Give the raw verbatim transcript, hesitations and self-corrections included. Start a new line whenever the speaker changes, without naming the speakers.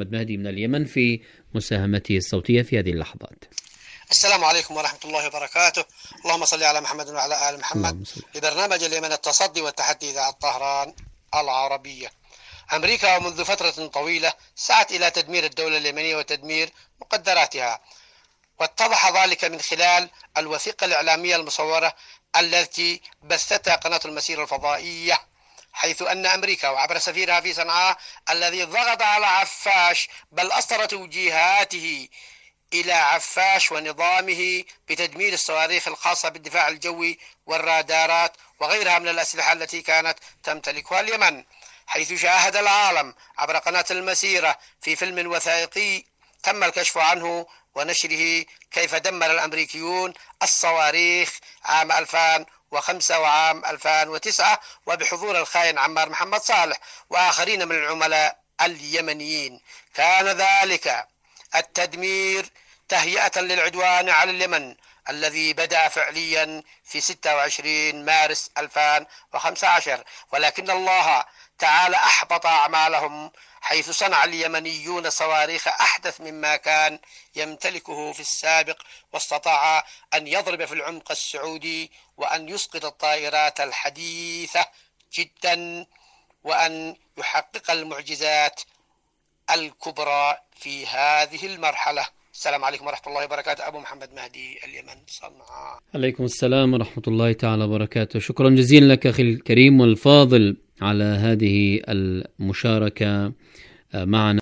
محمد مهدي من اليمن في مساهمته الصوتية في هذه اللحظات.
السلام عليكم ورحمة الله وبركاته. اللهم صل على محمد وعلى آل محمد. لبرنامج اليمن التصدي والتحدي إذاعة طهران العربية. أمريكا منذ فترة طويلة سعت إلى تدمير الدولة اليمنية وتدمير مقدراتها، واتضح ذلك من خلال الوثيقة الإعلامية المصورة التي بثتها قناة المسيرة الفضائية، حيث أن أمريكا وعبر سفيرها في صنعاء الذي ضغط على عفاش بل أصدر توجيهاته إلى عفاش ونظامه بتدمير الصواريخ الخاصة بالدفاع الجوي والرادارات وغيرها من الأسلحة التي كانت تمتلكها اليمن، حيث شاهد العالم عبر قناة المسيرة في فيلم وثائقي تم الكشف عنه ونشره كيف دمر الأمريكيون الصواريخ عام ألفين وخمسة وعام ألفين وتسعة وبحضور الخائن عمار محمد صالح وآخرين من العملاء اليمنيين. كان ذلك التدمير تهيئة للعدوان على اليمن الذي بدأ فعليا في ستة وعشرين مارس ألفين وخمسة عشر، ولكن الله تعالى أحبط أعمالهم، حيث صنع اليمنيون صواريخ أحدث مما كان يمتلكه في السابق، واستطاع أن يضرب في العمق السعودي وأن يسقط الطائرات الحديثة جدا وأن يحقق المعجزات الكبرى في هذه المرحلة. السلام عليكم ورحمة الله وبركاته. أبو محمد مهدي، اليمن، صنعاء.
عليكم السلام ورحمة الله تعالى وبركاته. شكرا جزيلا لك أخي الكريم والفاضل على هذه المشاركة معنا.